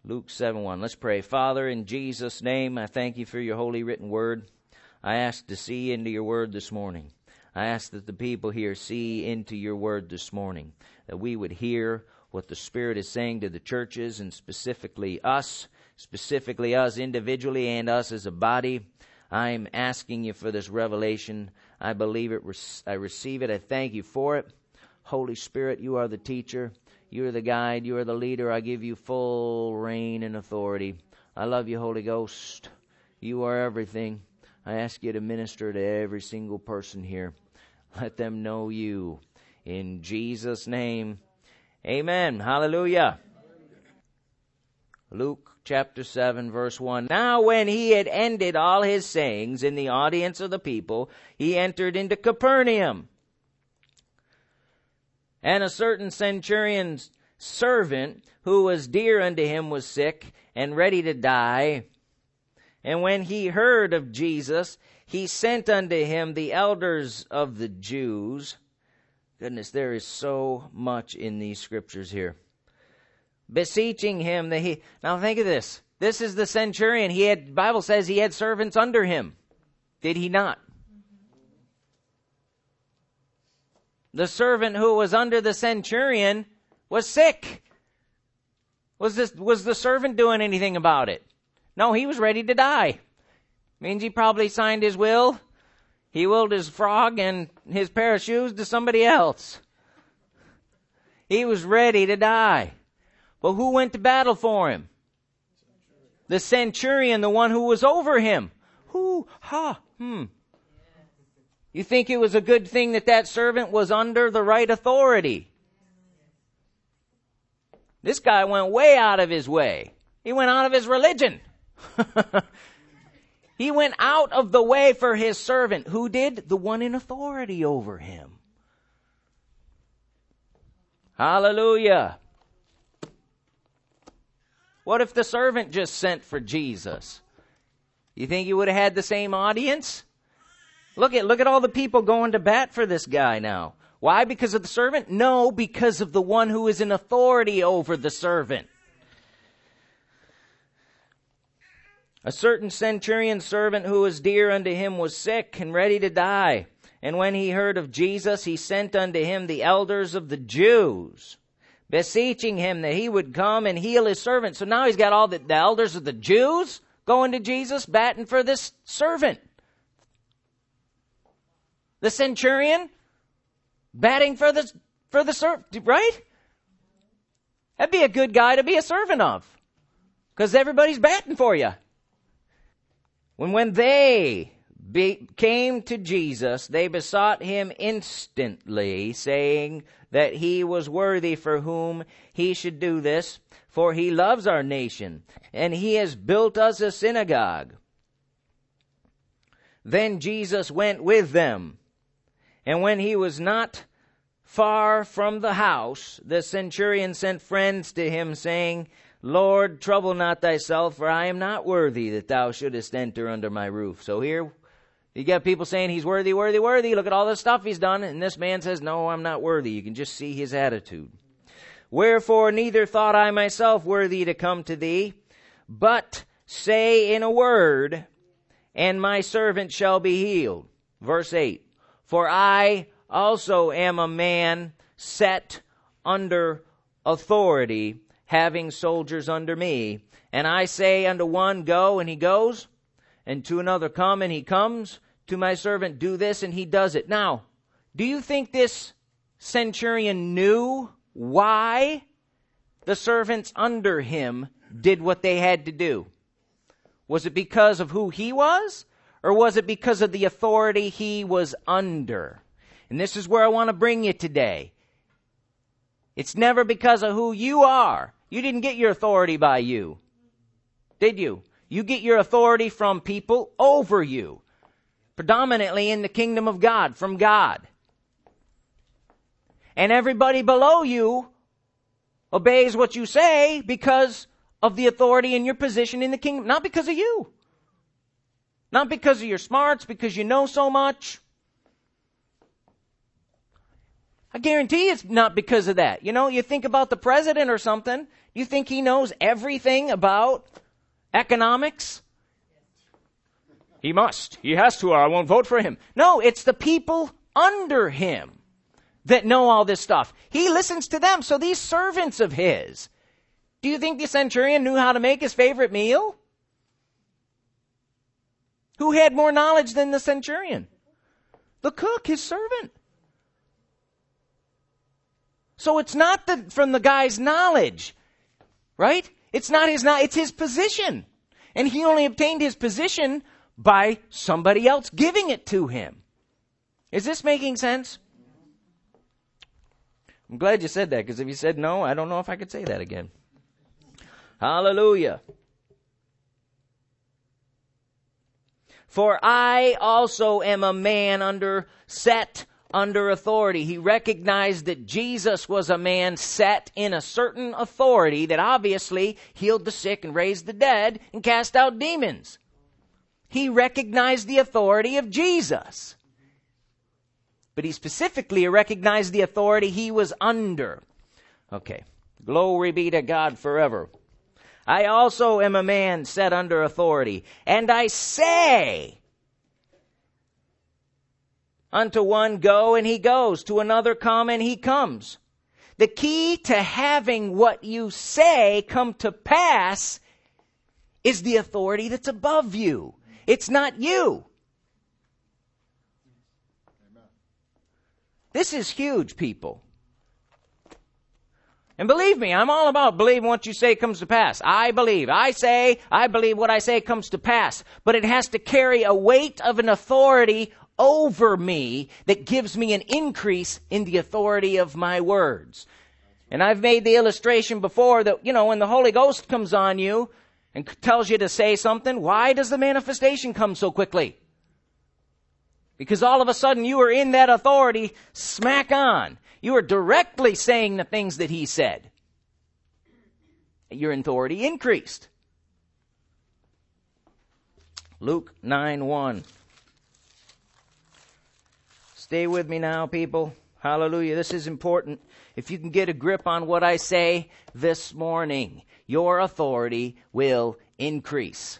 Luke 7:1. Let's pray. Father, in Jesus' name, I thank you for your holy written word. I ask to see into your word this morning. I ask that the people here see into your word this morning, that we would hear what the Spirit is saying to the churches, and specifically us individually and us as a body. I'm asking you for this revelation. I believe it. I receive it. I thank you for it. Holy Spirit, you are the teacher. You are the guide. You are the leader. I give you full reign and authority. I love you, Holy Ghost. You are everything. I ask you to minister to every single person here. Let them know you. In Jesus' name, amen. Hallelujah. Luke chapter 7, verse 1. Now when he had ended all his sayings in the audience of the people, he entered into Capernaum. And a certain centurion's servant, who was dear unto him, was sick and ready to die. And when he heard of Jesus, he sent unto him the elders of the Jews. Goodness, there is so much in these scriptures here. Beseeching him that he... Now think of this. This is the centurion. The Bible says he had servants under him. Did he not? The servant who was under the centurion was sick. Was the servant doing anything about it? No, he was ready to die. Means he probably signed his will. He willed his frog and his pair of shoes to somebody else. He was ready to die. But who went to battle for him? The centurion, the one who was over him. You think it was a good thing that servant was under the right authority? This guy went way out of his way. He went out of his religion. He went out of the way for his servant. Who did? The one in authority over him. Hallelujah. What if the servant just sent for Jesus? You think he would have had the same audience? Look at all the people going to bat for this guy now. Why? Because of the servant? No, because of the one who is in authority over the servant. A certain centurion servant who was dear unto him was sick and ready to die. And when he heard of Jesus, he sent unto him the elders of the Jews, beseeching him that he would come and heal his servant. So now he's got all the elders of the Jews going to Jesus, batting for this servant. The centurion batting for the servant, right? That'd be a good guy to be a servant of, because everybody's batting for you. When they came to Jesus, they besought him instantly, saying that he was worthy for whom he should do this, for he loves our nation, and he has built us a synagogue. Then Jesus went with them, and when he was not far from the house, the centurion sent friends to him, saying, Lord, trouble not thyself, for I am not worthy that thou shouldest enter under my roof. So here you got people saying he's worthy, worthy, worthy. Look at all the stuff he's done. And this man says, no, I'm not worthy. You can just see his attitude. Wherefore neither thought I myself worthy to come to thee, but say in a word, and my servant shall be healed. Verse 8, for I also am a man set under authority, having soldiers under me. And I say unto one, go, and he goes, and to another, come, and he comes. To my servant, do this, and he does it. Now, do you think this centurion knew why the servants under him did what they had to do? Was it because of who he was, or was it because of the authority he was under? And this is where I want to bring you today. It's never because of who you are. You didn't get your authority by you, did you? You get your authority from people over you, predominantly in the kingdom of God, from God. And everybody below you obeys what you say because of the authority and your position in the kingdom, not because of you. Not because of your smarts, because you know so much. I guarantee it's not because of that. You know, you think about the president or something. You think he knows everything about economics? He must. He has to, or I won't vote for him. No, it's the people under him that know all this stuff. He listens to them. So these servants of his, do you think the centurion knew how to make his favorite meal? Who had more knowledge than the centurion? The cook, his servant. So it's not from the guy's knowledge, right? It's not his knowledge, it's his position. And he only obtained his position by somebody else giving it to him. Is this making sense? I'm glad you said that, because if you said no, I don't know if I could say that again. Hallelujah. For I also am a man set under authority. He recognized that Jesus was a man set in a certain authority that obviously healed the sick and raised the dead and cast out demons. He recognized the authority of Jesus. But he specifically recognized the authority he was under. Okay. Glory be to God forever. I also am a man set under authority, and I say unto one, go, and he goes. To another, come, and he comes. The key to having what you say come to pass is the authority that's above you. It's not you. This is huge, people. And believe me, I'm all about believing what you say comes to pass. I believe. I believe what I say comes to pass. But it has to carry a weight of an authority over me that gives me an increase in the authority of my words. And I've made the illustration before that, when the Holy Ghost comes on you and tells you to say something, why does the manifestation come so quickly? Because all of a sudden you are in that authority smack on. You are directly saying the things that he said. Your authority increased. Luke 9:1. Stay with me now, people. Hallelujah. This is important. If you can get a grip on what I say this morning, your authority will increase.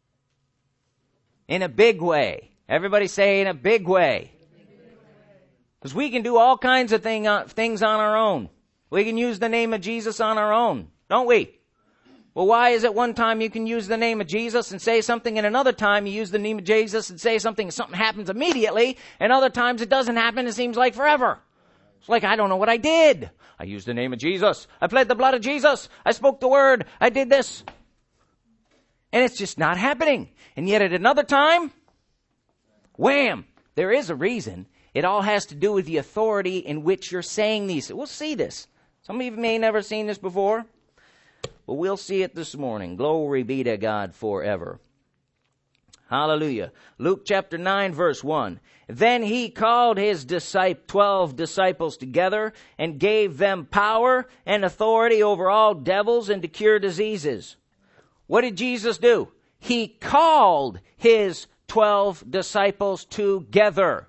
In a big way. Everybody say in a big way. Because we can do all kinds of things on our own. We can use the name of Jesus on our own, don't we? Well, why is it one time you can use the name of Jesus and say something, and another time you use the name of Jesus and say something, and something happens immediately, and other times it doesn't happen, it seems like forever. It's like, I don't know what I did. I used the name of Jesus. I pled the blood of Jesus. I spoke the word. I did this. And it's just not happening. And yet at another time, wham, there is a reason. It all has to do with the authority in which you're saying these. We'll see this. Some of you may never seen this before, but we'll see it this morning. Glory be to God forever. Hallelujah. Luke chapter 9, verse 1. Then he called his 12 disciples together and gave them power and authority over all devils and to cure diseases. What did Jesus do? He called his 12 disciples together.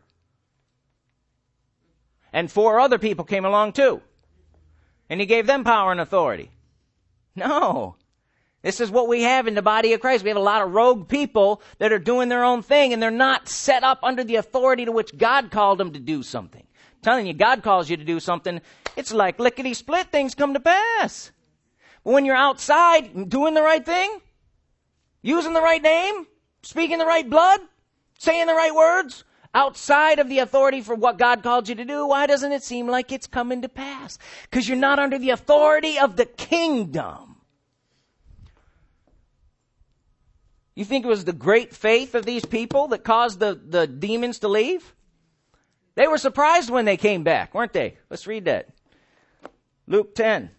And 4 other people came along too. And he gave them power and authority. No. This is what we have in the body of Christ. We have a lot of rogue people that are doing their own thing, and they're not set up under the authority to which God called them to do something. I'm telling you, God calls you to do something, it's like lickety-split, things come to pass. But when you're outside doing the right thing, using the right name, speaking the right blood, saying the right words, outside of the authority for what God called you to do, why doesn't it seem like it's coming to pass? Because you're not under the authority of the kingdom. You think it was the great faith of these people that caused the demons to leave? They were surprised when they came back, weren't they? Let's read that. Luke 10.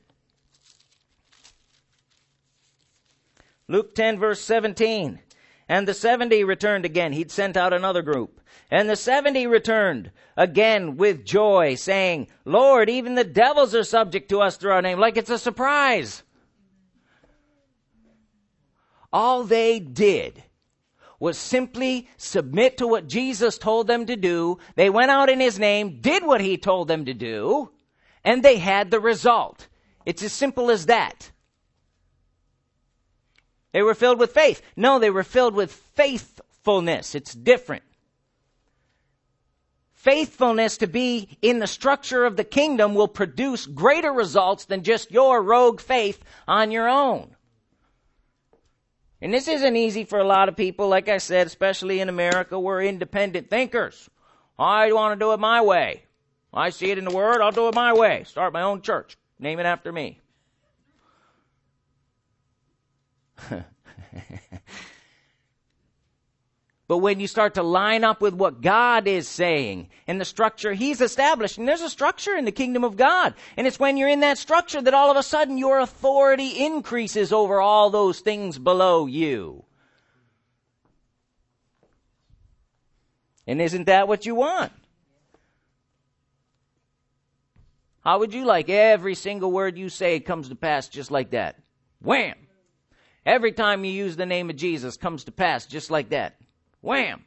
Luke 10, verse 17. And the 70 returned again. He'd sent out another group. And the 70 returned again with joy, saying, Lord, even the devils are subject to us through our name. Like it's a surprise. All they did was simply submit to what Jesus told them to do. They went out in his name, did what he told them to do, and they had the result. It's as simple as that. They were filled with faith. No, they were filled with faithfulness. It's different. Faithfulness to be in the structure of the kingdom will produce greater results than just your rogue faith on your own. And this isn't easy for a lot of people. Like I said, especially in America, we're independent thinkers. I want to do it my way. I see it in the Word, I'll do it my way. Start my own church. Name it after me. But when you start to line up with what God is saying and the structure he's established, and there's a structure in the kingdom of God, and it's when you're in that structure that all of a sudden your authority increases over all those things below you. And isn't that what you want? How would you like every single word you say comes to pass just like that? Wham! Every time you use the name of Jesus comes to pass just like that. Wham!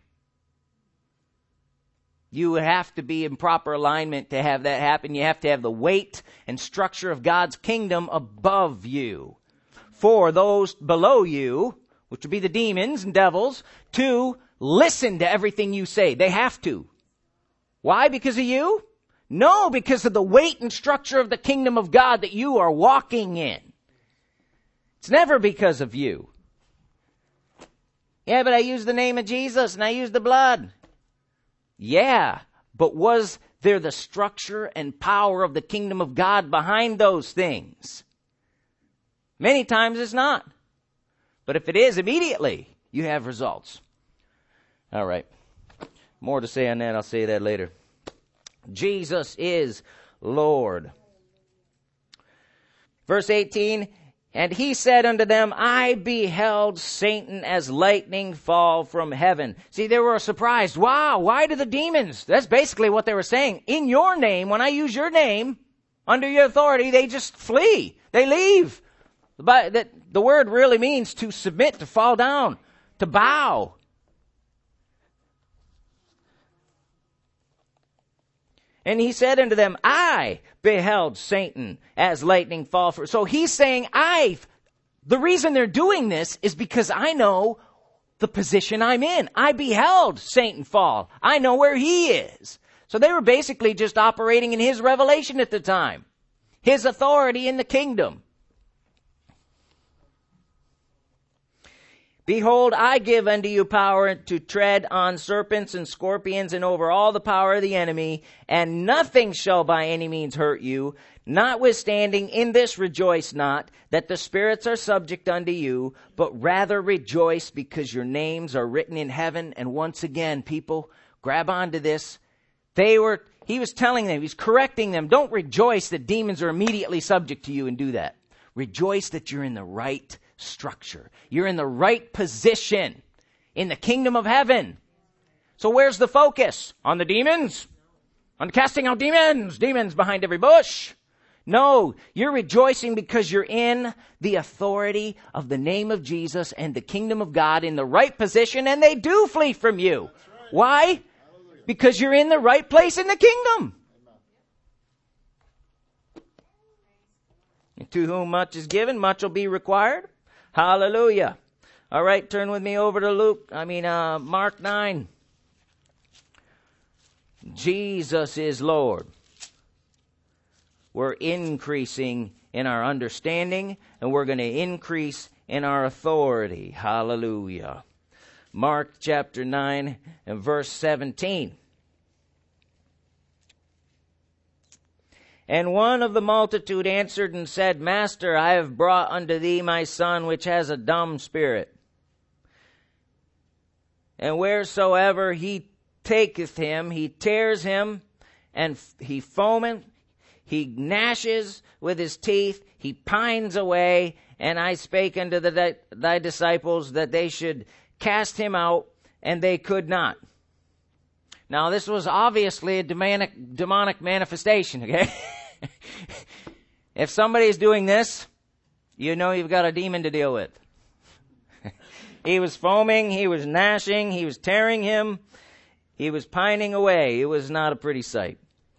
You have to be in proper alignment to have that happen. You have to have the weight and structure of God's kingdom above you. For those below you, which would be the demons and devils, to listen to everything you say. They have to. Why? Because of you? No, because of the weight and structure of the kingdom of God that you are walking in. It's never because of you. Yeah, but I used the name of Jesus and I used the blood. Yeah, but was there the structure and power of the kingdom of God behind those things? Many times it's not. But if it is, immediately you have results. All right. More to say on that. I'll say that later. Jesus is Lord. Verse 18, and he said unto them, I beheld Satan as lightning fall from heaven. See, they were surprised. Wow, why do the demons? That's basically what they were saying. In your name, when I use your name, under your authority, they just flee. They leave. The word really means to submit, to fall down, to bow. And he said unto them, I beheld Satan as lightning fall from. So he's saying, the reason they're doing this is because I know the position I'm in. I beheld Satan fall. I know where he is. So they were basically just operating in his revelation at the time. His authority in the kingdom. Behold, I give unto you power to tread on serpents and scorpions and over all the power of the enemy, and nothing shall by any means hurt you. Notwithstanding, in this rejoice not, that the spirits are subject unto you, but rather rejoice because your names are written in heaven. And once again, people, grab onto this. He was telling them, he's correcting them. Don't rejoice that demons are immediately subject to you and do that. Rejoice that you're in the right structure. You're in the right position in the kingdom of heaven. So where's the focus? On the demons? On casting out demons? Demons behind every bush? No, you're rejoicing because you're in the authority of the name of Jesus and the kingdom of God in the right position, and they do flee from you. Right. Why? Hallelujah. Because you're in the right place in the kingdom. And to whom much is given, much will be required. Hallelujah. All right, turn with me over to Mark 9. Jesus is Lord. We're increasing in our understanding, and we're going to increase in our authority. Hallelujah. Mark chapter 9 and verse 17. And one of the multitude answered and said, Master, I have brought unto thee my son, which has a dumb spirit. And wheresoever he taketh him, he tears him, and he foameth, he gnashes with his teeth, he pines away. And I spake unto thy disciples that they should cast him out, and they could not. Now, this was obviously a demonic manifestation, okay? If somebody's doing this, you know you've got a demon to deal with. He was foaming, he was gnashing, he was tearing him, he was pining away. It was not a pretty sight.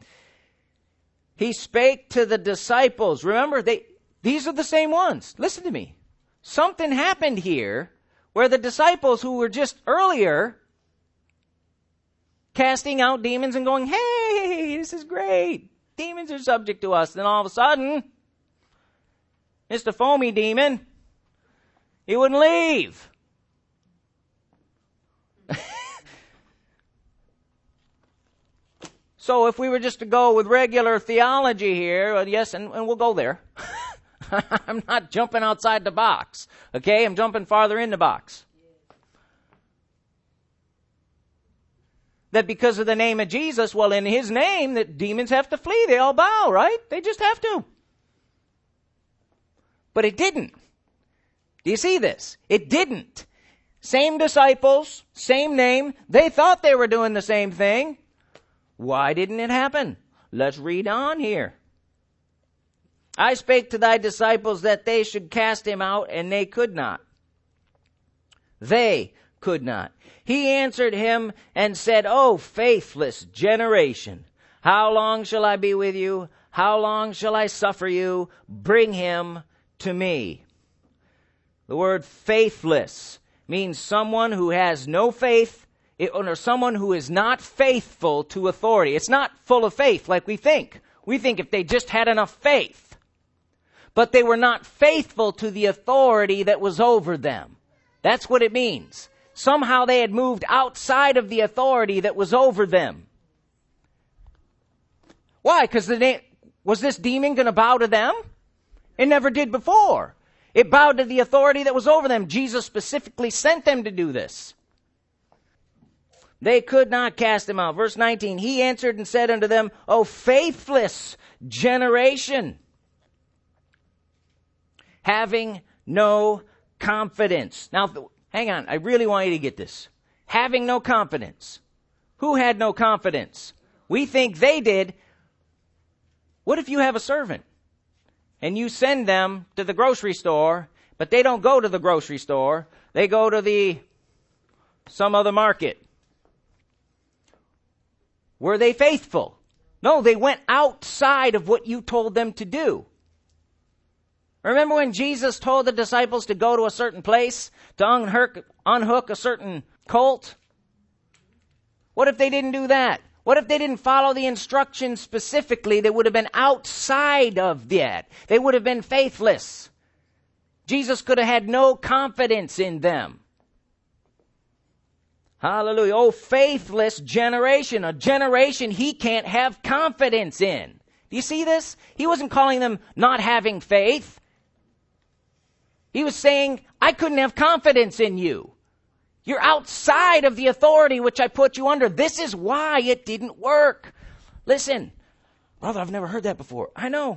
He spake to the disciples. Remember, these are the same ones. Listen to me. Something happened here where the disciples who were just earlier casting out demons and going, hey, this is great. Demons are subject to us. Then all of a sudden, Mr. Foamy Demon, he wouldn't leave. So if we were just to go with regular theology here, well, yes, and we'll go there. I'm not jumping outside the box. Okay, I'm jumping farther in the box. That because of the name of Jesus, well, in his name, that demons have to flee. They all bow, right? They just have to. But it didn't. Do you see this? It didn't. Same disciples, same name. They thought they were doing the same thing. Why didn't it happen? Let's read on here. I spake to thy disciples that they should cast him out, and they could not. They could not. He answered him and said, O faithless generation, how long shall I be with you? How long shall I suffer you? Bring him to me. The word faithless means someone who has no faith, or someone who is not faithful to authority. It's not full of faith like we think. We think if they just had enough faith. But they were not faithful to the authority that was over them. That's what it means. Somehow they had moved outside of the authority that was over them. Why? Because was this demon going to bow to them? It never did before. It bowed to the authority that was over them. Jesus specifically sent them to do this. They could not cast him out. Verse 19, he answered and said unto them, O faithless generation, having no confidence. Now, hang on. I really want you to get this. Having no confidence. Who had no confidence? We think they did. What if you have a servant and you send them to the grocery store, but they don't go to the grocery store. They go to some other market. Were they faithful? No, they went outside of what you told them to do. Remember when Jesus told the disciples to go to a certain place, to unhook a certain colt? What if they didn't do that? What if they didn't follow the instructions specifically? They would have been outside of that. They would have been faithless. Jesus could have had no confidence in them. Hallelujah. Oh, faithless generation. A generation he can't have confidence in. Do you see this? He wasn't calling them not having faith. He was saying, I couldn't have confidence in you. You're outside of the authority which I put you under. This is why it didn't work. Listen, brother, I've never heard that before. I know.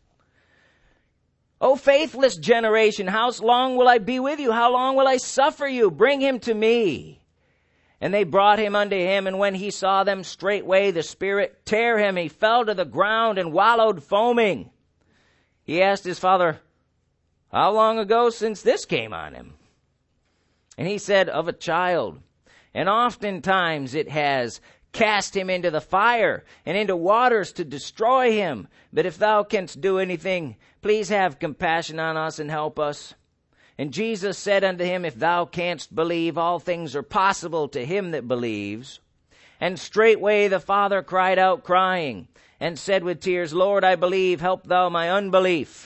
O faithless generation, how long will I be with you? How long will I suffer you? Bring him to me. And they brought him unto him, and when he saw them, straightway the spirit tear him. He fell to the ground and wallowed foaming. He asked his father, how long ago since this came on him? And he said, of a child. And oftentimes it has cast him into the fire and into waters to destroy him. But if thou canst do anything, please have compassion on us and help us. And Jesus said unto him, if thou canst believe, all things are possible to him that believes. And straightway the father cried out, crying, and said with tears, Lord, I believe, help thou my unbelief.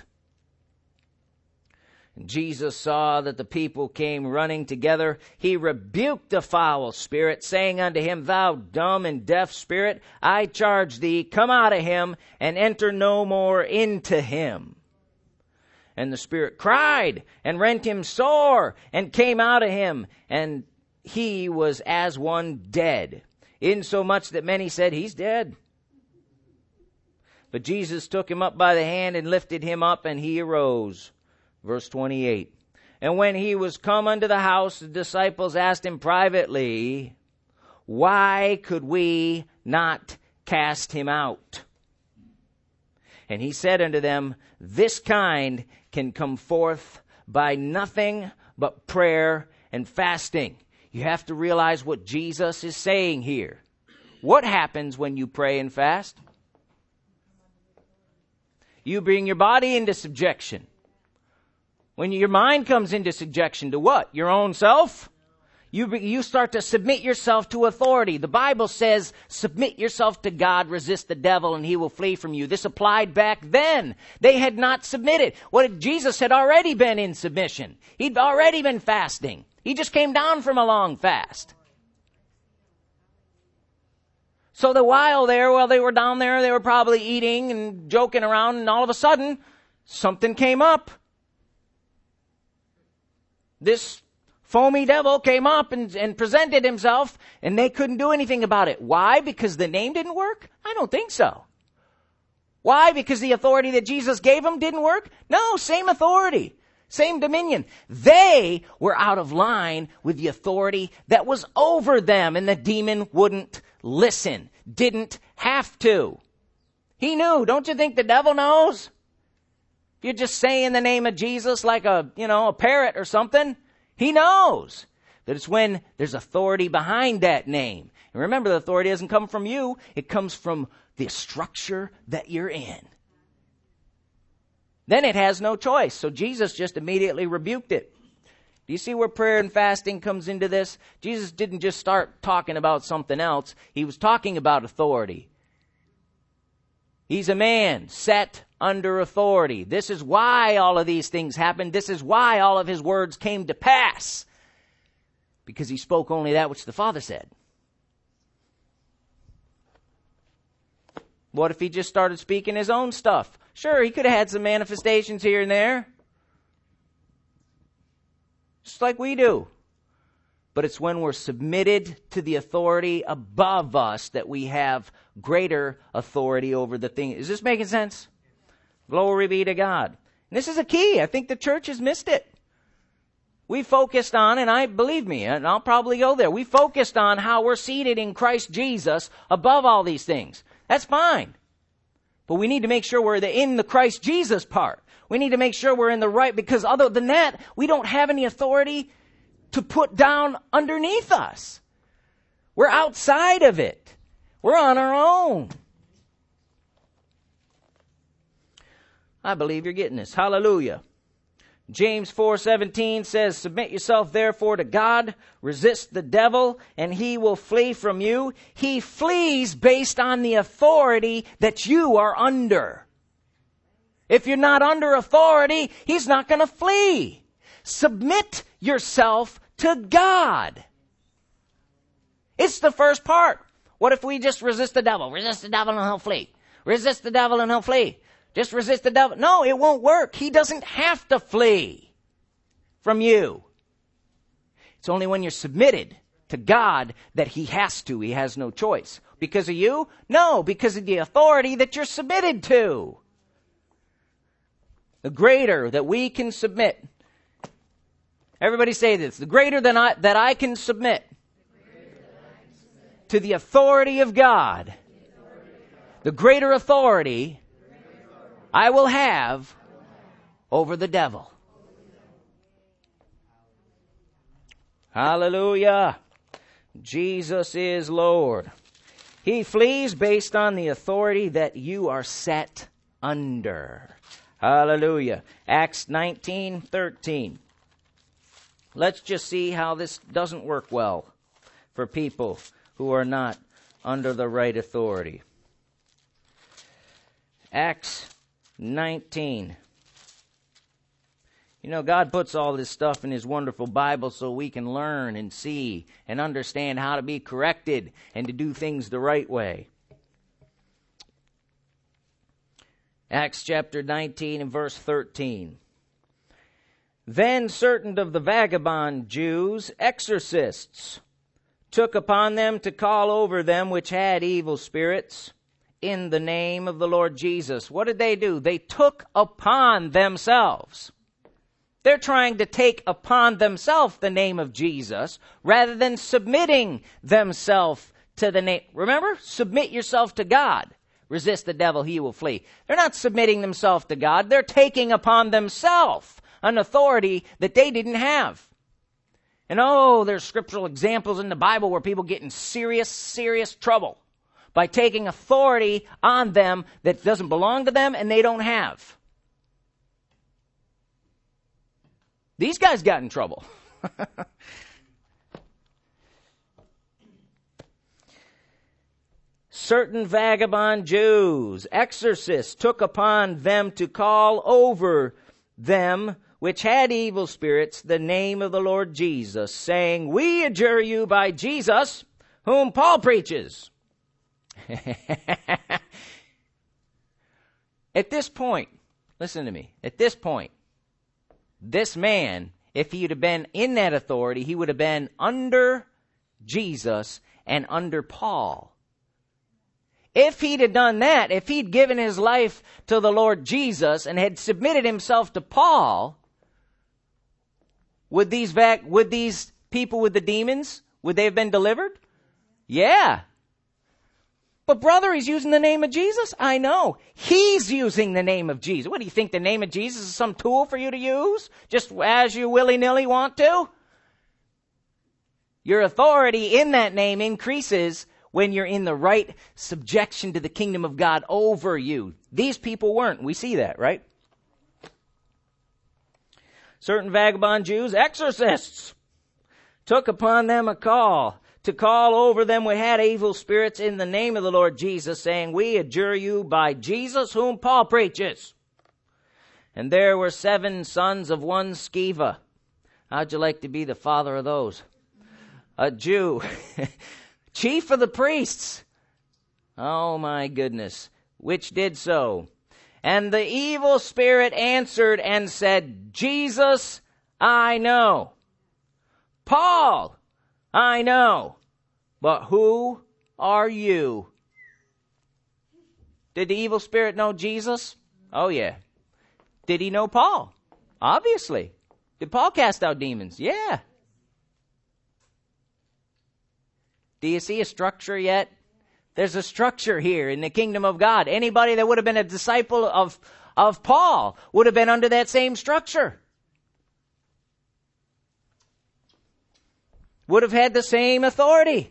And Jesus saw that the people came running together. He rebuked the foul spirit, saying unto him, thou dumb and deaf spirit, I charge thee, come out of him, and enter no more into him. And the spirit cried, and rent him sore, and came out of him, and he was as one dead, insomuch that many said, he's dead. But Jesus took him up by the hand, and lifted him up, and he arose. Verse 28. And when he was come unto the house, the disciples asked him privately, why could we not cast him out? And he said unto them, this kind can come forth by nothing but prayer and fasting. You have to realize what Jesus is saying here. What happens when you pray and fast? You bring your body into subjection. When your mind comes into subjection to what? Your own self? You start to submit yourself to authority. The Bible says, submit yourself to God, resist the devil, and he will flee from you. This applied back then. They had not submitted. Jesus had already been in submission. He'd already been fasting. He just came down from a long fast. So while they were down there, they were probably eating and joking around, and all of a sudden, something came up. This foamy devil came up and presented himself, and they couldn't do anything about it. Why? Because the name didn't work? I don't think so. Why? Because the authority that Jesus gave them didn't work? No, same authority, same dominion. They were out of line with the authority that was over them, and the demon wouldn't listen, didn't have to. He knew. Don't you think the devil knows? If you're just saying the name of Jesus like a parrot or something, he knows that it's when there's authority behind that name. And remember, the authority doesn't come from you. It comes from the structure that you're in. Then it has no choice. So Jesus just immediately rebuked it. Do you see where prayer and fasting comes into this? Jesus didn't just start talking about something else. He was talking about authority. He's a man set under authority. This is why all of these things happened. This is why all of his words came to pass. Because he spoke only that which the Father said. What if he just started speaking his own stuff? Sure, he could have had some manifestations here and there. Just like we do. But it's when we're submitted to the authority above us that we have greater authority over the thing. Is this making sense? Glory be to God. And this is a key. I think the church has missed it. We focused on, and believe me, and I'll probably go there. We focused on how we're seated in Christ Jesus above all these things. That's fine. But we need to make sure we're in the Christ Jesus part. We need to make sure we're in the right, because other than that, we don't have any authority to put down underneath us. We're outside of it. We're on our own. I believe you're getting this. Hallelujah. James 4:17 says, submit yourself therefore to God, resist the devil, and he will flee from you. He flees based on the authority that you are under. If you're not under authority, he's not going to flee. Submit yourself to God. It's the first part. What if we just resist the devil? Resist the devil and he'll flee. Resist the devil and he'll flee. Just resist the devil. No, it won't work. He doesn't have to flee from you. It's only when you're submitted to God that he has to. He has no choice. Because of you? No, because of the authority that you're submitted to. The greater that we can submit. Everybody say this. The greater that I can submit to the authority of God. The greater authority I will have over the devil. Hallelujah. Jesus is Lord. He flees based on the authority that you are set under. Hallelujah. Acts 19:13. Let's just see how this doesn't work well for people who are not under the right authority. Acts 19. You know, God puts all this stuff in his wonderful Bible so we can learn and see and understand how to be corrected and to do things the right way. Acts chapter 19 and verse 13. Then certain of the vagabond Jews, exorcists, took upon them to call over them which had evil spirits in the name of the Lord Jesus. What did they do? They took upon themselves. They're trying to take upon themselves the name of Jesus rather than submitting themselves to the name. Remember, submit yourself to God. Resist the devil, he will flee. They're not submitting themselves to God. They're taking upon themselves an authority that they didn't have. And there's scriptural examples in the Bible where people get in serious, serious trouble by taking authority on them that doesn't belong to them and they don't have. These guys got in trouble. Certain vagabond Jews, exorcists, took upon them to call over them which had evil spirits the name of the Lord Jesus, saying, we adjure you by Jesus, whom Paul preaches. At this point, listen to me, at this point, this man, if he would have been in that authority, he would have been under Jesus and under Paul. If he'd have done that, if he'd given his life to the Lord Jesus and had submitted himself to Paul, would these people with the demons, would they have been delivered? Yeah. But brother, he's using the name of Jesus? I know. He's using the name of Jesus. What, do you think the name of Jesus is some tool for you to use? Just as you willy-nilly want to? Your authority in that name increases when you're in the right subjection to the kingdom of God over you. These people weren't. We see that, right? Certain vagabond Jews, exorcists, took upon them a call to call over them which had evil spirits in the name of the Lord Jesus, saying, we adjure you by Jesus whom Paul preaches. And there were 7 sons of one Sceva. How'd you like to be the father of those? A Jew. Chief of the priests. Oh my goodness. Which did so. And the evil spirit answered and said, Jesus, I know. Paul, I know. But who are you? Did the evil spirit know Jesus? Oh yeah. Did he know Paul? Obviously. Did Paul cast out demons? Yeah. Do you see a structure yet? There's a structure here in the kingdom of God. Anybody that would have been a disciple of Paul would have been under that same structure. Would have had the same authority.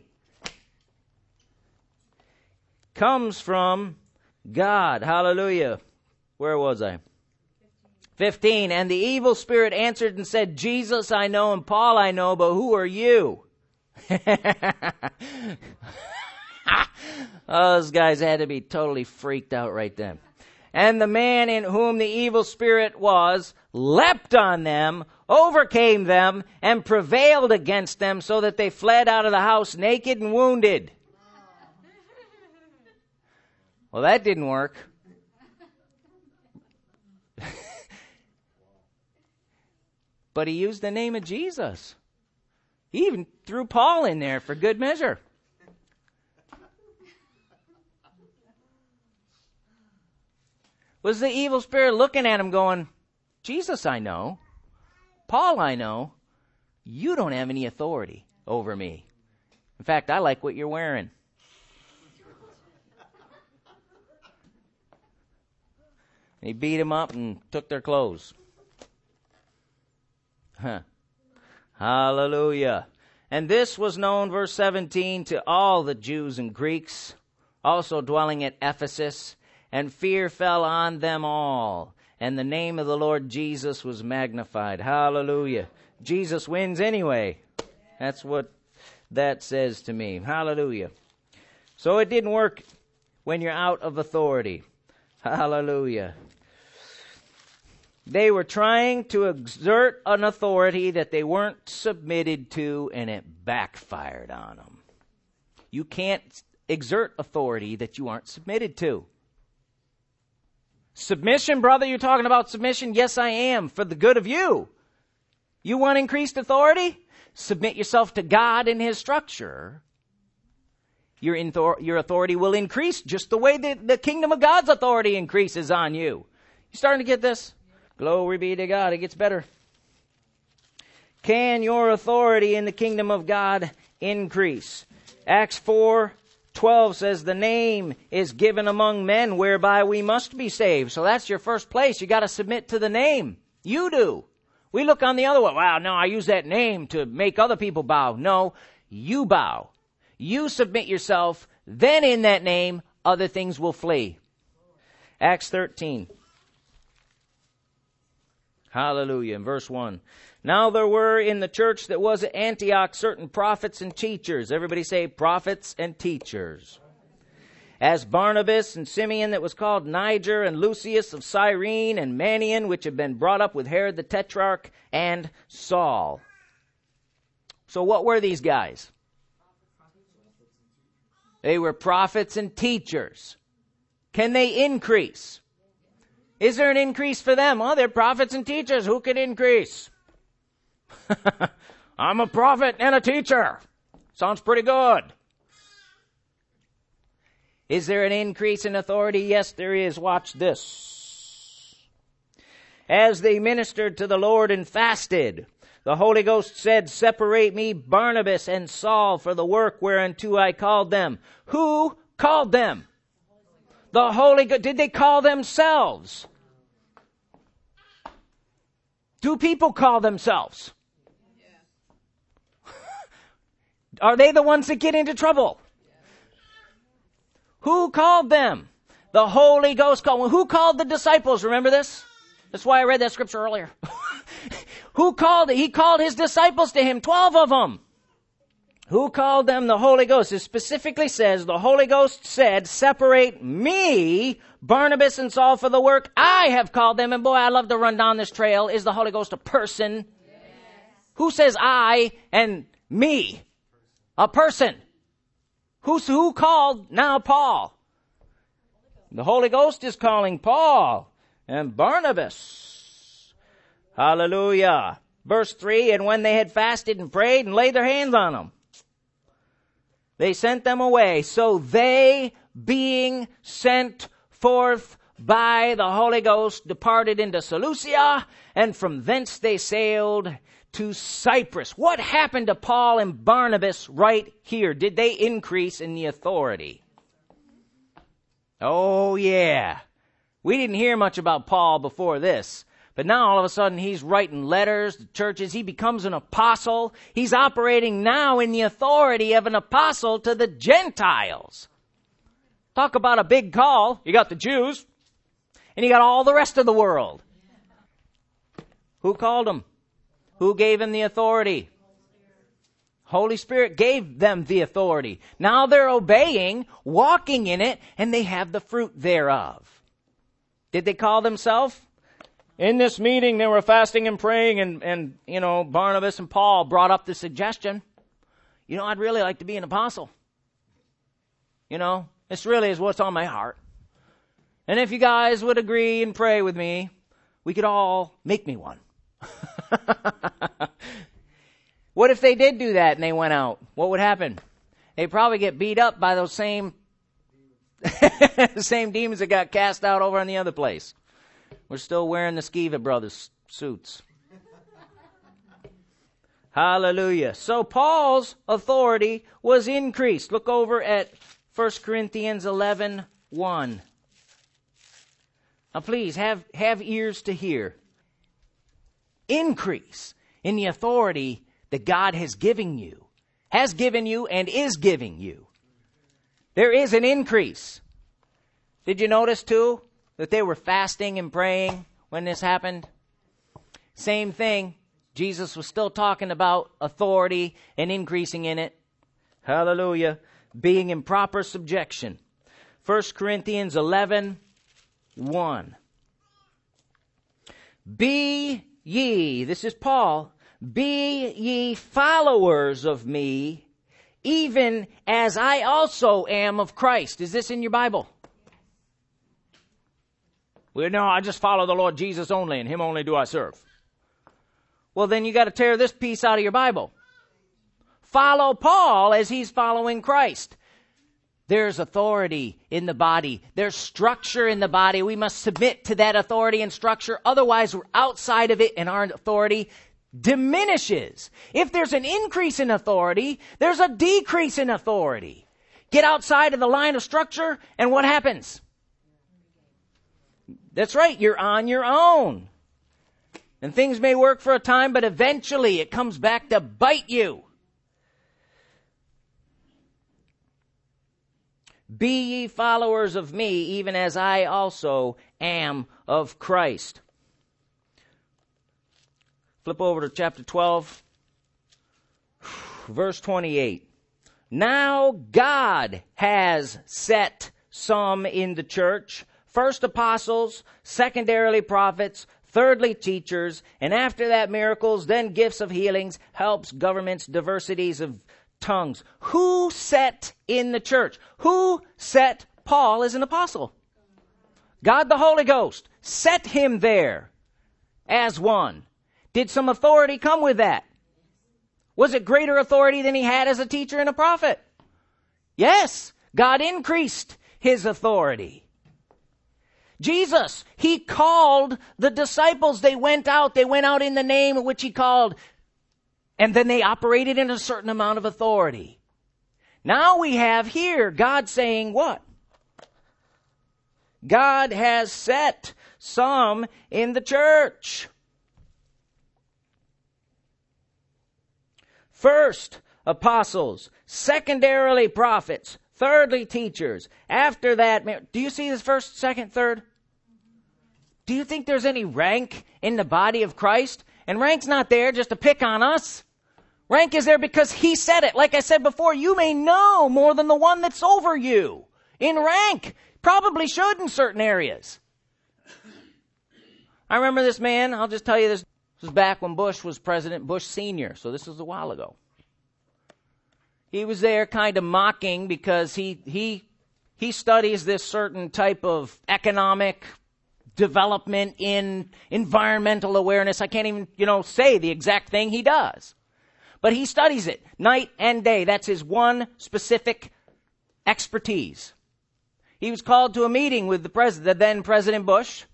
Comes from God. Hallelujah. Where was I? 15. And the evil spirit answered and said, Jesus I know and Paul I know, but who are you? Those guys had to be totally freaked out right then. And the man in whom the evil spirit was leapt on them, overcame them, and prevailed against them, so that they fled out of the house naked and wounded. Well, that didn't work. But he used the name of Jesus. He even threw Paul in there for good measure. Was the evil spirit looking at him going, Jesus I know, Paul I know, you don't have any authority over me. In fact, I like what you're wearing. He beat him up and took their clothes. Hallelujah. And this was known, verse 17, to all the Jews and Greeks, also dwelling at Ephesus, and fear fell on them all. And the name of the Lord Jesus was magnified. Hallelujah. Jesus wins anyway. That's what that says to me. Hallelujah. So it didn't work when you're out of authority. Hallelujah. They were trying to exert an authority that they weren't submitted to, and it backfired on them. You can't exert authority that you aren't submitted to. Submission, brother, you're talking about submission? Yes, I am, for the good of you. You want increased authority? Submit yourself to God and His structure. Your authority will increase just the way that the kingdom of God's authority increases on you. You starting to get this? Glory be to God. It gets better. Can your authority in the kingdom of God increase? Acts 4:12 says the name is given among men whereby we must be saved. So that's your first place. You got to submit to the name. You do. We look on the other way. Wow, no, I use that name to make other people bow. No, you bow. You submit yourself. Then in that name, other things will flee. Acts 13. Hallelujah. In verse 1. Now there were in the church that was at Antioch certain prophets and teachers. Everybody say prophets and teachers. As Barnabas and Simeon that was called Niger, and Lucius of Cyrene, and Manaen, which had been brought up with Herod the Tetrarch, and Saul. So what were these guys? They were prophets and teachers. Can they increase? Is there an increase for them? Oh, they're prophets and teachers. Who can increase? I'm a prophet and a teacher. Sounds pretty good. Is there an increase in authority? Yes, there is. Watch this. As they ministered to the Lord and fasted, the Holy Ghost said, separate me, Barnabas and Saul, for the work whereunto I called them. Who called them? The Holy Ghost. Did they call themselves? Do people call themselves? Are they the ones that get into trouble? Who called them? The Holy Ghost called. Who called the disciples? Remember this? That's why I read that scripture earlier. Who called? He called his disciples to him, 12 of them. Who called them? The Holy Ghost. It specifically says, the Holy Ghost said, separate me, Barnabas and Saul, for the work I have called them. And boy, I love to run down this trail. Is the Holy Ghost a person? Yes. Who says I and me? A person. Who called now Paul? The Holy Ghost is calling Paul and Barnabas. Hallelujah. Verse 3, and when they had fasted and prayed and laid their hands on them, they sent them away. So they, being sent forth by the Holy Ghost, departed into Seleucia, and from thence they sailed to Cyprus. What happened to Paul and Barnabas right here? Did they increase in the authority? Oh, yeah. We didn't hear much about Paul before this. But now all of a sudden he's writing letters to churches. He becomes an apostle. He's operating now in the authority of an apostle to the Gentiles. Talk about a big call. You got the Jews and you got all the rest of the world. Who called him? Who gave him the authority? Holy Spirit gave them the authority. Now they're obeying, walking in it, and they have the fruit thereof. Did they call themselves? In this meeting, they were fasting and praying, and Barnabas and Paul brought up the suggestion, I'd really like to be an apostle. This really is what's on my heart. And if you guys would agree and pray with me, we could all make me one. What if they did do that and they went out? What would happen? They'd probably get beat up by those same demons that got cast out over in the other place. We're still wearing the Skiva brothers suits. Hallelujah. So Paul's authority was increased. Look over at 1 Corinthians 11:1. Now please have ears to hear. Increase in the authority that God has given you, and is giving you. There is an increase. Did you notice too that they were fasting and praying when this happened? Same thing. Jesus was still talking about authority and increasing in it. Hallelujah. Being in proper subjection. 1 Corinthians 11:1. Be ye, this is Paul, be ye followers of me, even as I also am of Christ. Is this in your Bible? Well, no, I just follow the Lord Jesus only, and him only do I serve. Well, then you got to tear this piece out of your Bible. Follow Paul as he's following Christ. There's authority in the body. There's structure in the body. We must submit to that authority and structure. Otherwise, we're outside of it and our authority diminishes. If there's an increase in authority, there's a decrease in authority. Get outside of the line of structure, and what happens? That's right, you're on your own. And things may work for a time, but eventually it comes back to bite you. Be ye followers of me, even as I also am of Christ. Flip over to chapter 12, verse 28. Now God has set some in the church, first apostles, secondarily prophets, thirdly teachers, and after that miracles, then gifts of healings, helps, governments, diversities of tongues. Who set in the church? Who set Paul as an apostle? God the Holy Ghost set him there as one. Did some authority come with that? Was it greater authority than he had as a teacher and a prophet? Yes, God increased his authority. Jesus, he called the disciples. They went out in the name which he called, and then they operated in a certain amount of authority. Now we have here God saying what? God has set some in the church. First, apostles. Secondarily, prophets. Thirdly, teachers. After that, do you see this first, second, third? Do you think there's any rank in the body of Christ? And rank's not there just to pick on us. Rank is there because he said it. Like I said before, you may know more than the one that's over you in rank. Probably should in certain areas. I remember this man, I'll just tell you this. This was back when Bush was president, Bush Sr., so this was a while ago. He was there kind of mocking because he studies this certain type of economic development in environmental awareness. I can't even, say the exact thing he does. But he studies it night and day. That's his one specific expertise. He was called to a meeting with the then President Bush.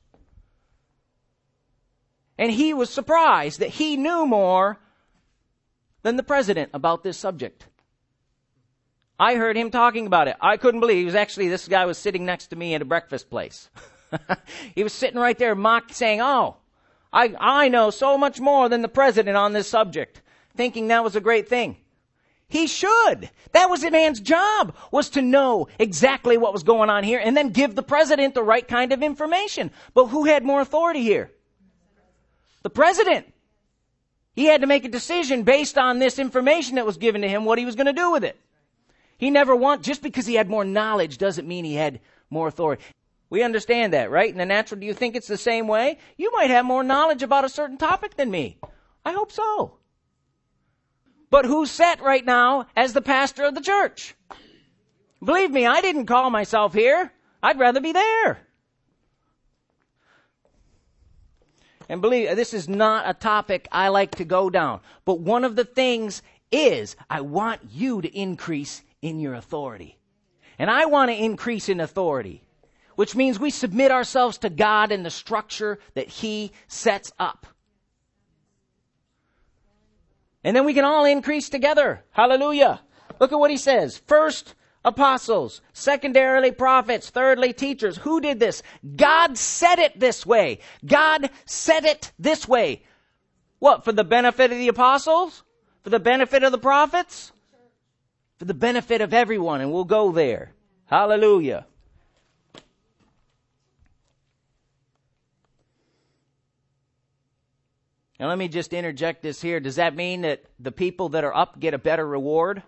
And he was surprised that he knew more than the president about this subject. I heard him talking about it. I couldn't believe this guy was sitting next to me at a breakfast place. He was sitting right there saying, I know so much more than the president on this subject, thinking that was a great thing. He should. That was the man's job, was to know exactly what was going on here and then give the president the right kind of information. But who had more authority here? The president. He had to make a decision based on this information that was given to him, what he was going to do with it. Just because he had more knowledge doesn't mean he had more authority. We understand that, right? In the natural, do you think it's the same way? You might have more knowledge about a certain topic than me. I hope so. But who's set right now as the pastor of the church? Believe me, I didn't call myself here. I'd rather be there. And believe, this is not a topic I like to go down. But one of the things is I want you to increase in your authority. And I want to increase in authority, which means we submit ourselves to God and the structure that he sets up. And then we can all increase together. Hallelujah. Look at what he says. First, apostles. Secondarily, prophets. Thirdly, teachers. Who did this? God said it this way. God said it this way. What? For the benefit of the apostles? For the benefit of the prophets? For the benefit of everyone. And we'll go there. Hallelujah. Now let me just interject this here. Does that mean that the people that are up get a better reward?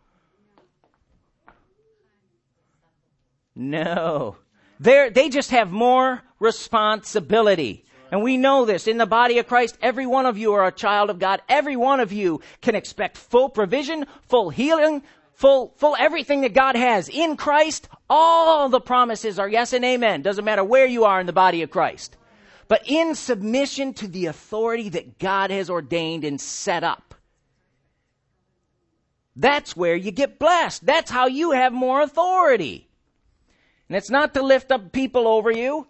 No. They just have more responsibility. And we know this. In the body of Christ, every one of you are a child of God. Every one of you can expect full provision, full healing, full everything that God has. In Christ, all the promises are yes and amen. Doesn't matter where you are in the body of Christ. But in submission to the authority that God has ordained and set up. That's where you get blessed. That's how you have more authority. And it's not to lift up people over you.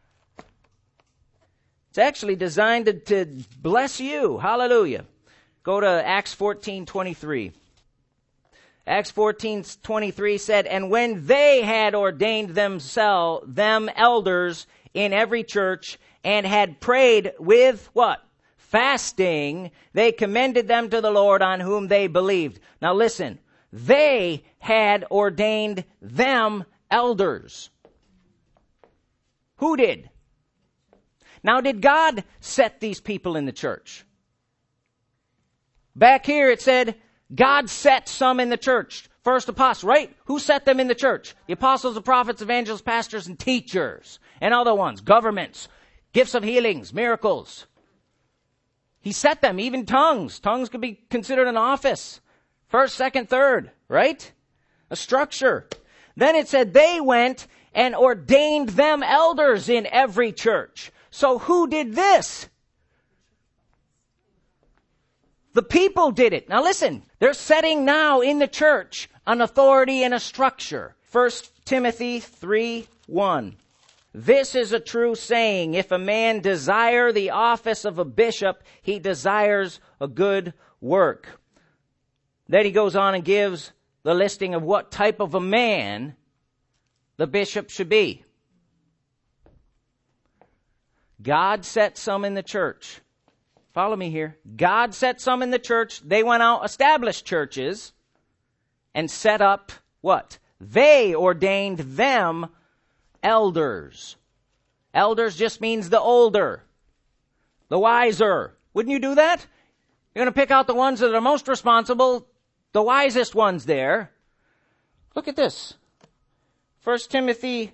It's actually designed to bless you. Hallelujah. Go to Acts 14:23. Acts 14:23 said, and when they had ordained them elders in every church and had prayed with what? fasting, they commended them to the Lord on whom they believed. Now listen, they had ordained them elders. Who did? Now, did God set these people in the church? Back here it said, God set some in the church. First apostles, right? Who set them in the church? The apostles, the prophets, evangelists, pastors, and teachers. And other ones, governments, gifts of healings, miracles. He set them, even tongues. Tongues could be considered an office. First, second, third, right? A structure. Then it said they went and ordained them elders in every church. So who did this? The people did it. Now listen, they're setting now in the church an authority and a structure. 1 Timothy 3:1. This is a true saying. If a man desire the office of a bishop, he desires a good work. Then he goes on and gives the listing of what type of a man the bishop should be. God set some in the church. Follow me here. God set some in the church. They went out, established churches, and set up what? They ordained them elders. Elders just means the older, the wiser. Wouldn't you do that? You're going to pick out the ones that are most responsible, the wisest ones there. Look at this. 1 Timothy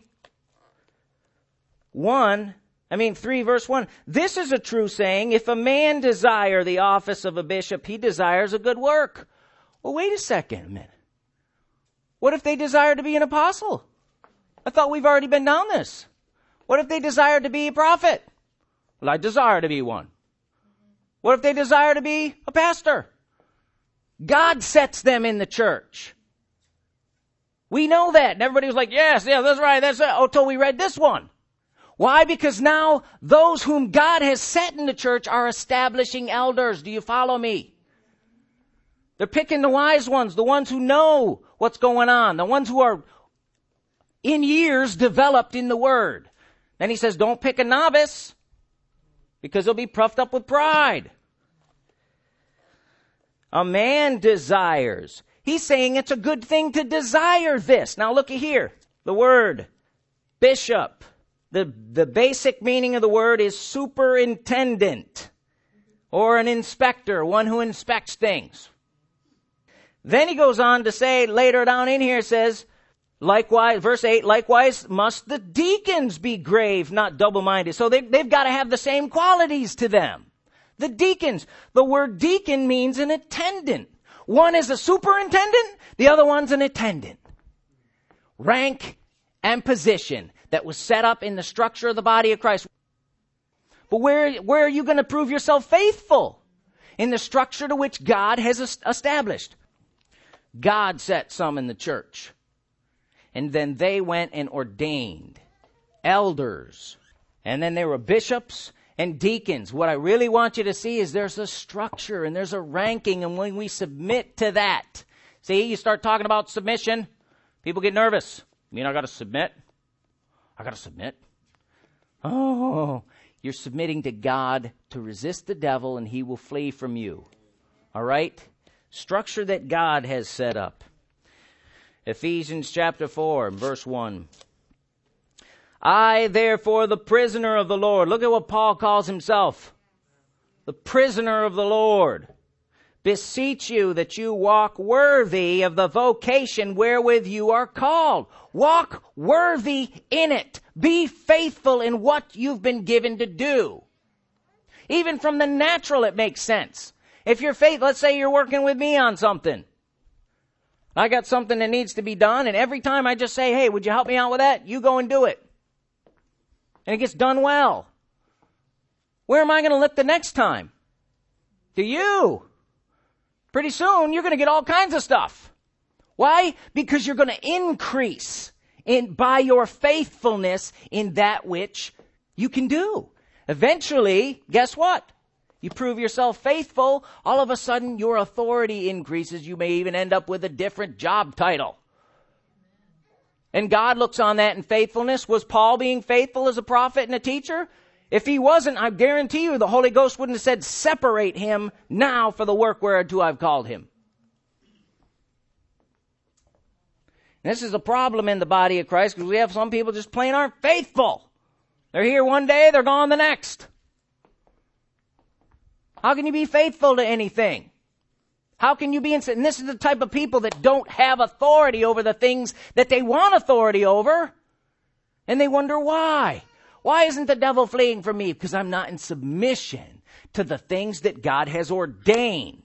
3 verse 1. This is a true saying. If a man desire the office of a bishop, he desires a good work. Well, wait a minute. What if they desire to be an apostle? I thought we've already been down this. What if they desire to be a prophet? Well, I desire to be one. What if they desire to be a pastor? God sets them in the church. We know that. And everybody was like, yes, that's right. That's it. Until we read this one. Why? Because now those whom God has set in the church are establishing elders. Do you follow me? They're picking the wise ones, the ones who know what's going on, the ones who are in years developed in the word. Then he says, don't pick a novice because he'll be puffed up with pride. A man desires. He's saying it's a good thing to desire this. Now look at here. The word bishop. The basic meaning of the word is superintendent or an inspector, one who inspects things. Then he goes on to say, later down in here, says, likewise, verse 8, likewise must the deacons be grave, not double-minded. So they've got to have the same qualities to them. The deacons, the word deacon means an attendant. One is a superintendent, the other one's an attendant. Rank and position that was set up in the structure of the body of Christ. But where are you going to prove yourself faithful? In the structure to which God has established. God set some in the church. And then they went and ordained elders. And then there were bishops and deacons. What I really want you to see is there's a structure and there's a ranking. And when we submit to that, see, you start talking about submission, people get nervous. You mean I got to submit? I got to submit. Oh, you're submitting to God to resist the devil and he will flee from you. All right? Structure that God has set up. Ephesians chapter 4, verse 1. I, therefore, the prisoner of the Lord. Look at what Paul calls himself. The prisoner of the Lord. Beseech you that you walk worthy of the vocation wherewith you are called. Walk worthy in it. Be faithful in what you've been given to do. Even from the natural, it makes sense. If you're faithful, let's say you're working with me on something. I got something that needs to be done, and every time I just say, hey, would you help me out with that? You go and do it. And it gets done well. Where am I going to look the next time? To you. Pretty soon, you're going to get all kinds of stuff. Why? Because you're going to increase by your faithfulness in that which you can do. Eventually, guess what? You prove yourself faithful, all of a sudden your authority increases. You may even end up with a different job title. And God looks on that in faithfulness. Was Paul being faithful as a prophet and a teacher? If he wasn't, I guarantee you the Holy Ghost wouldn't have said, separate him now for the work whereunto I've called him. And this is a problem in the body of Christ because we have some people just plain aren't faithful. They're here one day, they're gone the next. How can you be faithful to anything? How can you be and this is the type of people that don't have authority over the things that they want authority over. And they wonder why. Why isn't the devil fleeing from me? Because I'm not in submission to the things that God has ordained.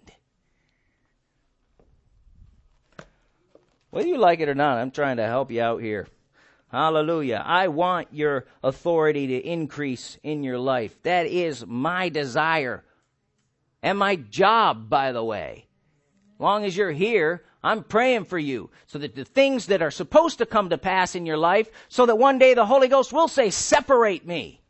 Whether you like it or not, I'm trying to help you out here. Hallelujah. I want your authority to increase in your life. That is my desire. And my job, by the way. As long as you're here, I'm praying for you so that the things that are supposed to come to pass in your life, so that one day the Holy Ghost will say, separate me.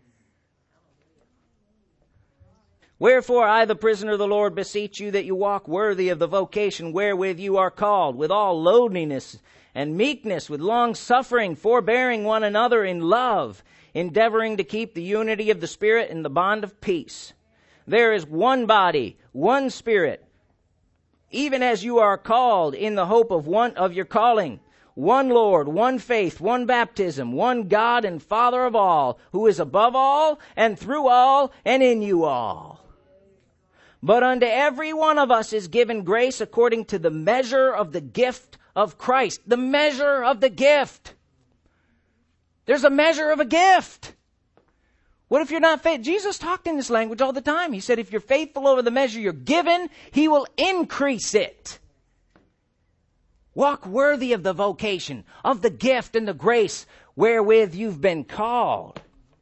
Wherefore I, the prisoner of the Lord, beseech you that you walk worthy of the vocation wherewith you are called, with all lowliness and meekness, with long suffering, forbearing one another in love, endeavoring to keep the unity of the Spirit in the bond of peace. There is one body, one Spirit, even as you are called in the hope of one of your calling, one Lord, one faith, one baptism, one God and Father of all, who is above all and through all and in you all. But unto every one of us is given grace according to the measure of the gift of Christ. The measure of the gift. There's a measure of a gift. What if you're not faithful? Jesus talked in this language all the time. He said, if you're faithful over the measure you're given, He will increase it. Walk worthy of the vocation, of the gift and the grace wherewith you've been called.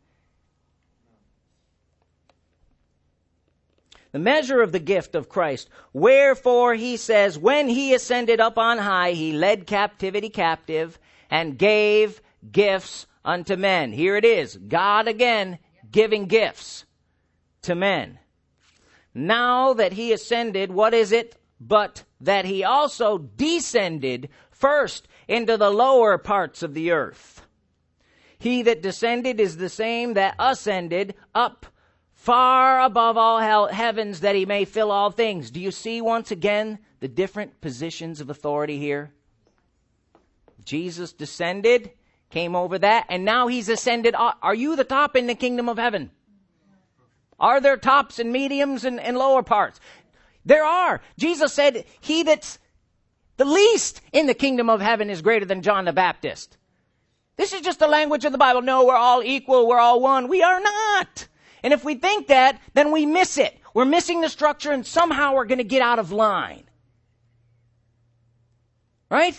The measure of the gift of Christ. Wherefore, he says, when He ascended up on high, He led captivity captive and gave gifts unto men. Here it is. God again giving gifts to men. Now that He ascended, what is it? But that He also descended first into the lower parts of the earth. He that descended is the same that ascended up far above all heavens, that He may fill all things. Do you see once again the different positions of authority here? Jesus descended, came over that, and now He's ascended. Are you the top in the kingdom of heaven? Are there tops and mediums and lower parts? There are. Jesus said, he that's the least in the kingdom of heaven is greater than John the Baptist. This is just the language of the Bible. No, we're all equal. We're all one. We are not. And if we think that, then we miss it. We're missing the structure, and somehow we're going to get out of line. Right?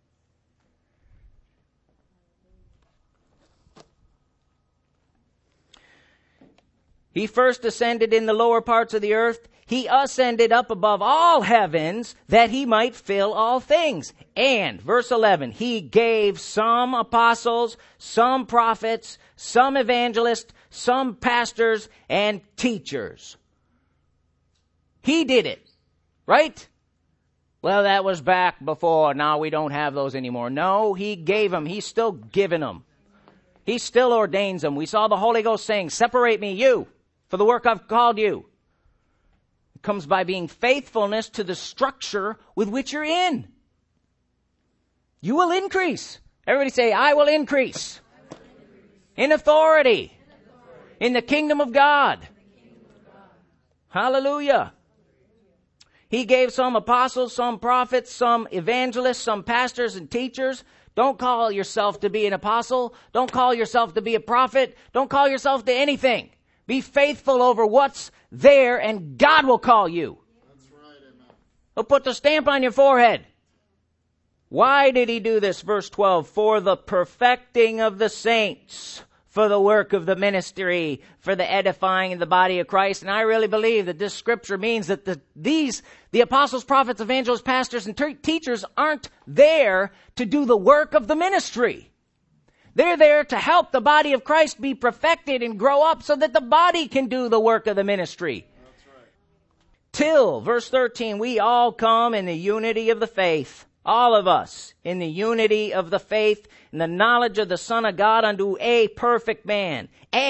He first ascended in the lower parts of the earth. He ascended up above all heavens that He might fill all things. And, verse 11, He gave some apostles, some prophets, some evangelists, some pastors, and teachers. He did it. Right? Well, that was back before. Now we don't have those anymore. No, He gave them. He's still giving them. He still ordains them. We saw the Holy Ghost saying, separate me, you, for the work I've called you. It comes by being faithfulness to the structure with which you're in. You will increase. Everybody say, I will increase. In authority. In the kingdom of God. Hallelujah. He gave some apostles, some prophets, some evangelists, some pastors and teachers. Don't call yourself to be an apostle. Don't call yourself to be a prophet. Don't call yourself to anything. Be faithful over what's there, and God will call you. That's right, amen. He'll put the stamp on your forehead. Why did He do this? Verse 12, for the perfecting of the saints, for the work of the ministry, for the edifying of the body of Christ. And I really believe that this scripture means that the apostles, prophets, evangelists, pastors, and teachers aren't there to do the work of the ministry. They're there to help the body of Christ be perfected and grow up so that the body can do the work of the ministry. That's right. Till, verse 13, we all come in the unity of the faith. All of us in the unity of the faith and the knowledge of the Son of God unto a perfect man. A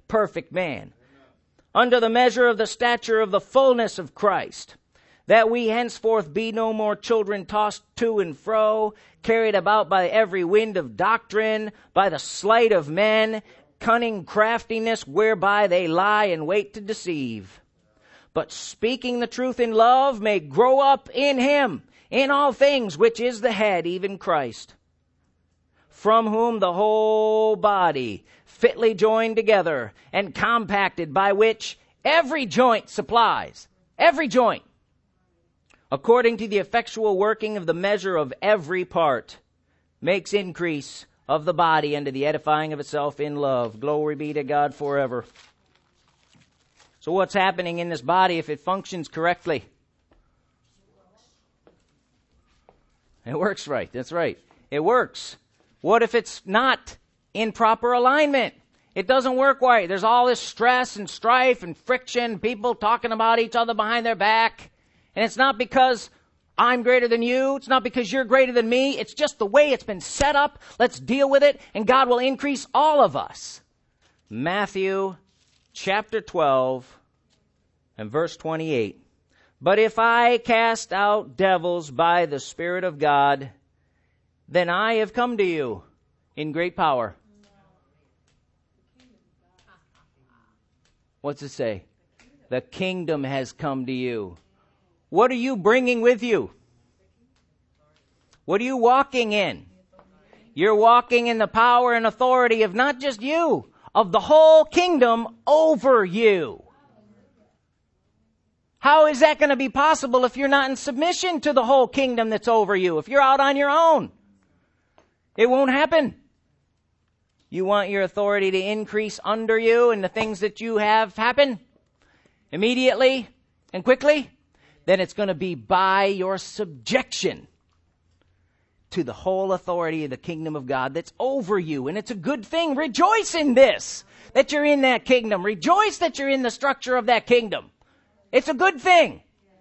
perfect man, unto the measure of the stature of the fullness of Christ, that we henceforth be no more children tossed to and fro, carried about by every wind of doctrine, by the sleight of men, cunning craftiness whereby they lie in wait to deceive. But speaking the truth in love may grow up in him, in all things, which is the head, even Christ, from whom the whole body, fitly joined together and compacted, by which every joint supplies, every joint, according to the effectual working of the measure of every part, makes increase of the body unto the edifying of itself in love. Glory be to God forever. So what's happening in this body if it functions correctly? It works right. That's right. It works. What if it's not in proper alignment? It doesn't work right. There's all this stress and strife and friction, people talking about each other behind their back. And it's not because I'm greater than you. It's not because you're greater than me. It's just the way it's been set up. Let's deal with it, and God will increase all of us. Matthew chapter 12 and verse 28. But if I cast out devils by the Spirit of God, then I have come to you in great power. What's it say? The kingdom has come to you. What are you bringing with you? What are you walking in? You're walking in the power and authority of not just you, of the whole kingdom over you. How is that going to be possible if you're not in submission to the whole kingdom that's over you? If you're out on your own, it won't happen. You want your authority to increase under you and the things that you have happen immediately and quickly? Then it's going to be by your subjection to the whole authority of the kingdom of God that's over you. And it's a good thing. Rejoice in this, that you're in that kingdom. Rejoice that you're in the structure of that kingdom. It's a good thing.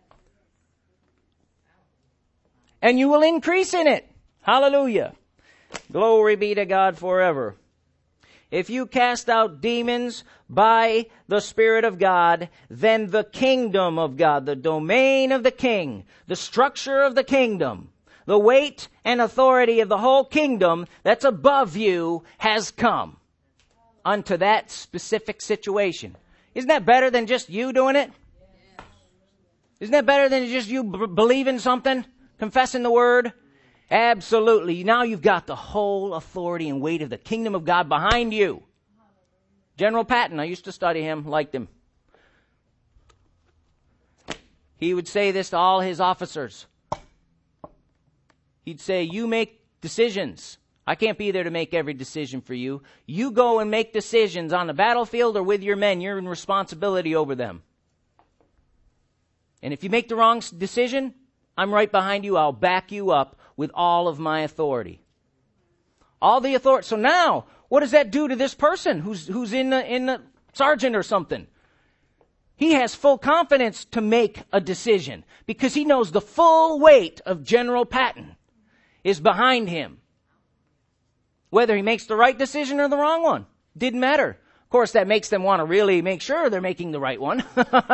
And you will increase in it. Hallelujah. Glory be to God forever. If you cast out demons by the Spirit of God, then the kingdom of God, the domain of the king, the structure of the kingdom, the weight and authority of the whole kingdom that's above you has come unto that specific situation. Isn't that better than just you doing it? Isn't that better than just you believing something, confessing the word? Absolutely. Now you've got the whole authority and weight of the kingdom of God behind you. General Patton, I used to study him, liked him. He would say this to all his officers. He'd say, you make decisions. I can't be there to make every decision for you. You go and make decisions on the battlefield or with your men. You're in responsibility over them. And if you make the wrong decision, I'm right behind you. I'll back you up with all of my authority. All the authority. So now, what does that do to this person who's in the sergeant or something? He has full confidence to make a decision because he knows the full weight of General Patton is behind him. Whether he makes the right decision or the wrong one, didn't matter. Of course, that makes them want to really make sure they're making the right one.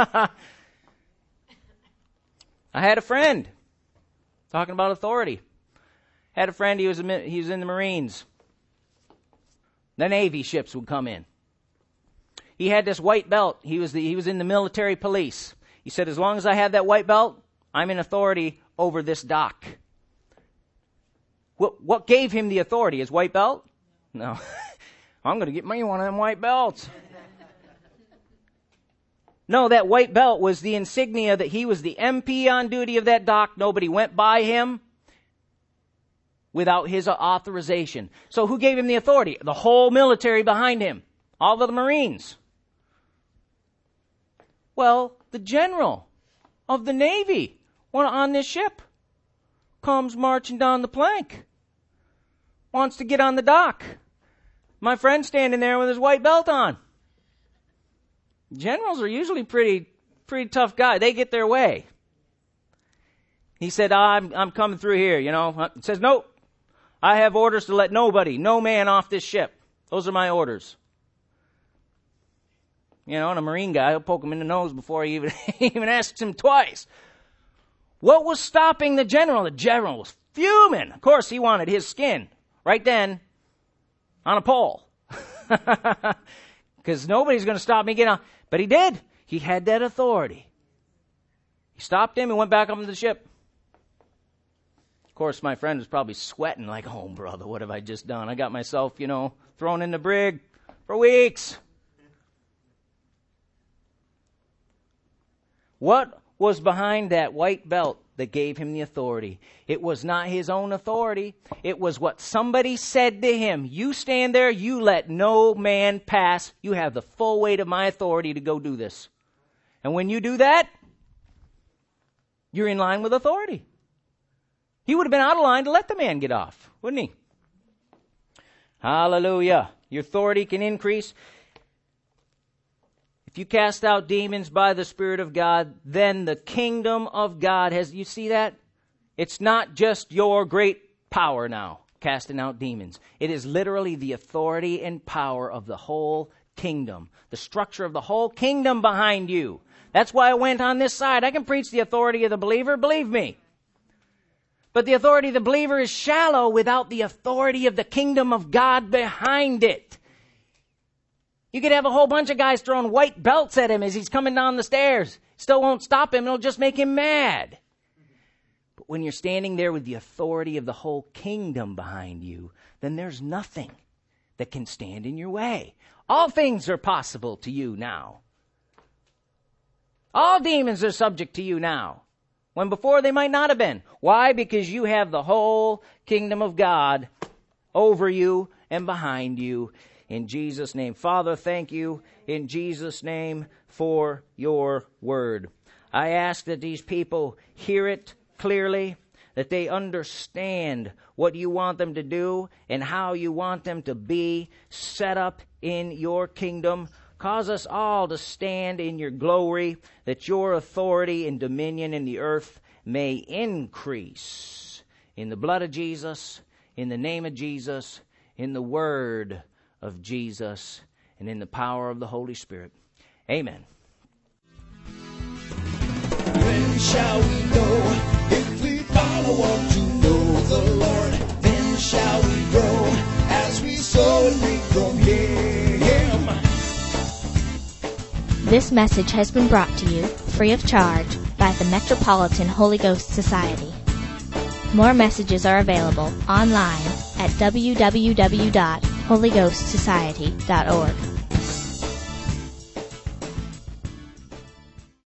I had a friend, talking about authority. Had a friend, he was in the Marines. The Navy ships would come in. He had this white belt. He was in the military police. He said, as long as I have that white belt, I'm in authority over this dock. What gave him the authority? His white belt? No. I'm going to get me one of them white belts. No, that white belt was the insignia that he was the MP on duty of that dock. Nobody went by him without his authorization. So who gave him the authority? The whole military behind him. All of the Marines. Well, the general of the Navy on this ship comes marching down the plank. Wants to get on the dock. My friend's standing there with his white belt on. Generals are usually pretty tough guys. They get their way. He said, I'm coming through here, you know. He says, nope. I have orders to let no man off this ship. Those are my orders. and a Marine guy, he'll poke him in the nose before he even asks him twice. What was stopping the general? The general was fuming. Of course, he wanted his skin right then on a pole. Because nobody's going to stop me getting on. But he did. He had that authority. He stopped him and went back up to the ship. Of course, my friend was probably sweating like, oh, brother, what have I just done? I got myself, thrown in the brig for weeks. What was behind that white belt that gave him the authority? It was not his own authority. It was what somebody said to him. You stand there, you let no man pass. You have the full weight of my authority to go do this. And when you do that, you're in line with authority. He would have been out of line to let the man get off, wouldn't he? Hallelujah. Your authority can increase. If you cast out demons by the Spirit of God, then the kingdom of God has, you see that? It's not just your great power now, casting out demons. It is literally the authority and power of the whole kingdom. The structure of the whole kingdom behind you. That's why I went on this side. I can preach the authority of the believer, believe me. But the authority of the believer is shallow without the authority of the kingdom of God behind it. You could have a whole bunch of guys throwing white belts at him as he's coming down the stairs. Still won't stop him. It'll just make him mad. But when you're standing there with the authority of the whole kingdom behind you, then there's nothing that can stand in your way. All things are possible to you now. All demons are subject to you now, when before they might not have been. Why? Because you have the whole kingdom of God over you and behind you. In Jesus' name. Father, thank you in Jesus' name for your word. I ask that these people hear it clearly, that they understand what you want them to do and how you want them to be set up in your kingdom. Cause us all to stand in your glory, that your authority and dominion in the earth may increase. In the blood of Jesus, in the name of Jesus, in the word of Jesus, and in the power of the Holy Spirit. Amen. When shall we know if we follow on to know the Lord? Then shall we grow as we sow and reap from Him. This message has been brought to you free of charge by the Metropolitan Holy Ghost Society. More messages are available online at www.holyghostsociety.org.